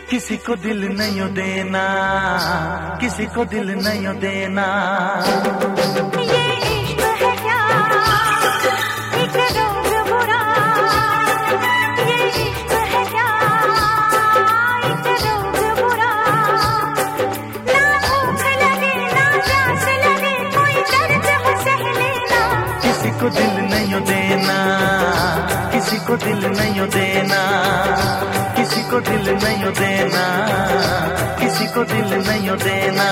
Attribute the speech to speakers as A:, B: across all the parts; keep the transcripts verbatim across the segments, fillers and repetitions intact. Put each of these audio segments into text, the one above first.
A: किसी को दिल नहीं देना, किसी को दिल नहीं देना।
B: ये इश्क है क्या, एक रोग बुरा। ये इश्क है क्या, एक रोग बुरा। ना भूख लगे ना प्यास लगे, कोई दर्द हो सह लेना।
A: किसी को दिल नहीं देना, किसी को दिल नहीं देना, किसी को दिल नहीं देना, किसी को दिल नहीं देना।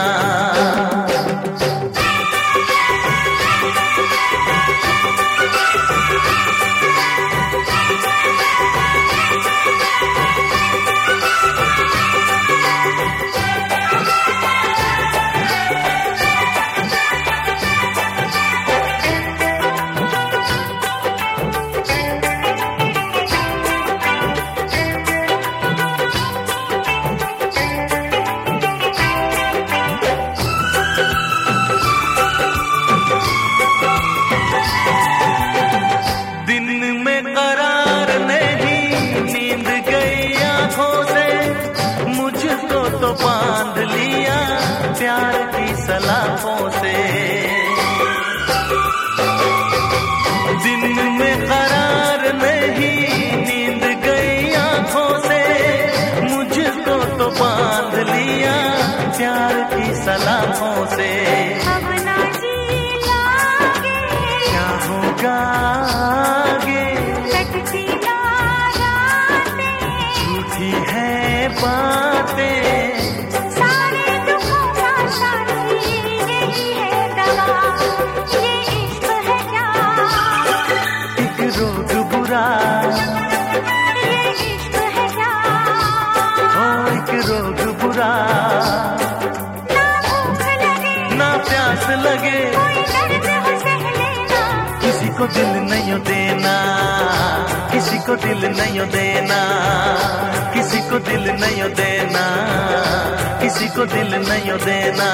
A: तो बांध लिया प्यार की सलाखों से, दिन में करार नहीं नींद गई आंखों से, मुझको तो बांध लिया प्यार की सलाखों से।
B: अब ना जी लागे
A: क्या होगा आगे,
B: कटती ना रातें,
A: झूठी है बातें, रोग बुरा।
B: ना भूख लगे
A: ना प्यास लगे,
B: कोई दर्द हो सह लेना।
A: किसी को दिल नहीं देना, किसी को दिल नहीं देना, किसी को दिल नहीं देना, किसी को दिल नहीं देना।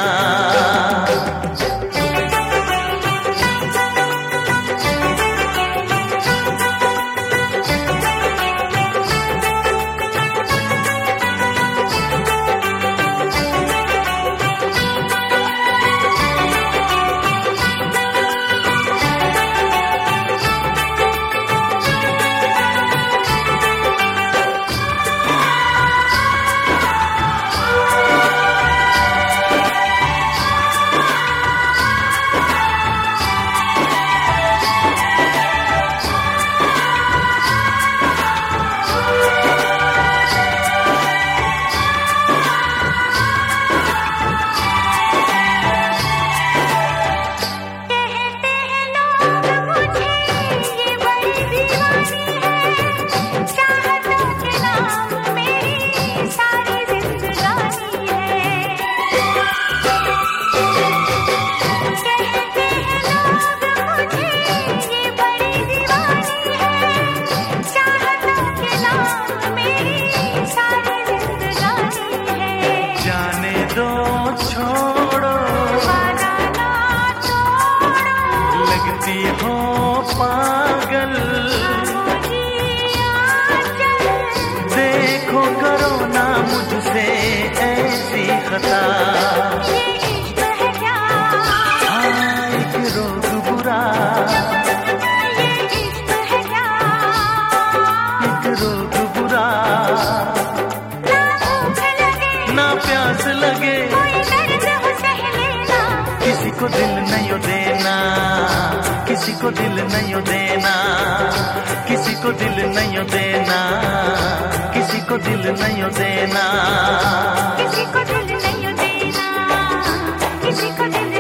A: लगती हो पागल, देखो करो ना मुझसे ऐसी खता।
B: ये इश्क है क्या,
A: हाँ एक रोग बुरा।
B: ये इश्क है क्या,
A: एक रोग बुरा।
B: ना भूख लगे
A: ना प्यास लगे,
B: कोई दर्द हो सह लेना।
A: किसी को दिल नहीं देना, किसी को दिल नहीं देना, किसी को दिल नहीं देना, किसी को दिल नहीं देना,
B: किसी को दिल नहीं देना, किसी को दिल